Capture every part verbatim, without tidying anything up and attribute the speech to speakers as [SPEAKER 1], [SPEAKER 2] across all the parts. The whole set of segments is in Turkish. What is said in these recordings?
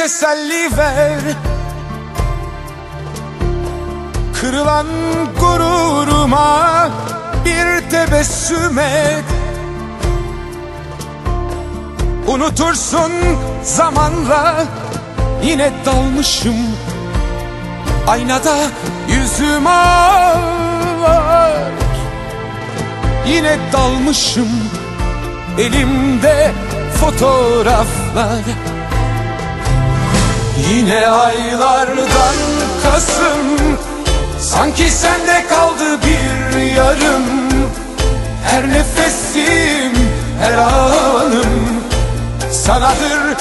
[SPEAKER 1] teselli ver, kırılan gururuma bir tebessüm et. Unutursun zamanla, yine dalmışım aynada yüzüm ağlar. Yine dalmışım, elimde fotoğraflar. Yine aylardan Kasım, sanki sende kaldı bir yarım. Her nefesim, her anım sanadır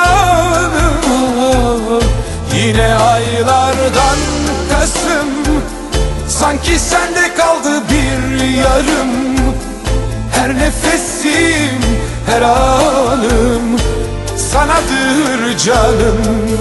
[SPEAKER 1] canım. Yine aylardan Kasım, sanki sende kaldı bir yarım. Her nefesim, her anım sanadır canım.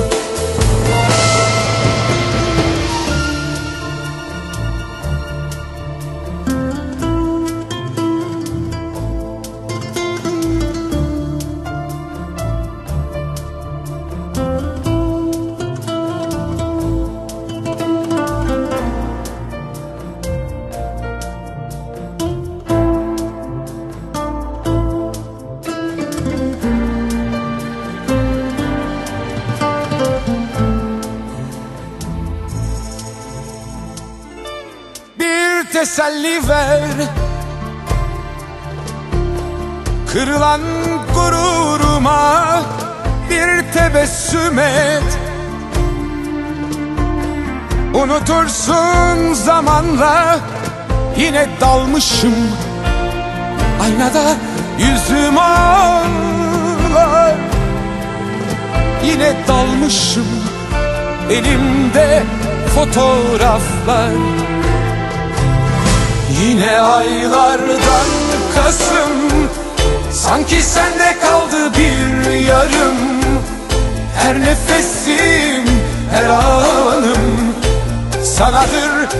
[SPEAKER 1] Teselli ver, kırılan gururuma bir tebessüm et. Unutursun zamanla, yine dalmışım aynada yüzüm ağlar. Yine dalmışım, elimde fotoğraflar. Yine aylardan Kasım, sanki sende kaldı bir yarım. Her nefesim, her anım sanadır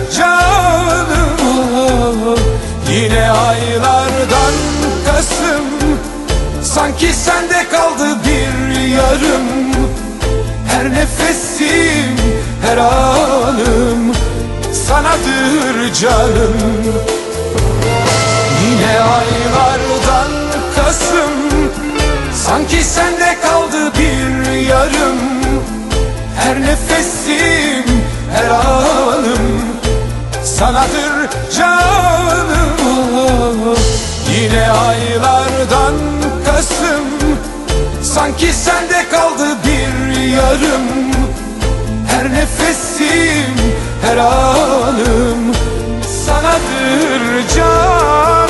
[SPEAKER 1] canım. Yine aylardan Kasım, sanki sende kaldı bir yarım. Her nefesim, her anım sanadır canım. Yine aylardan Kasım, sanki sende kaldı bir yarım. Her nefesim, her anım sanadır canım. Yine aylardan Kasım, sanki sende kaldı bir yarım. Her nefesim, her anım sanadır canım.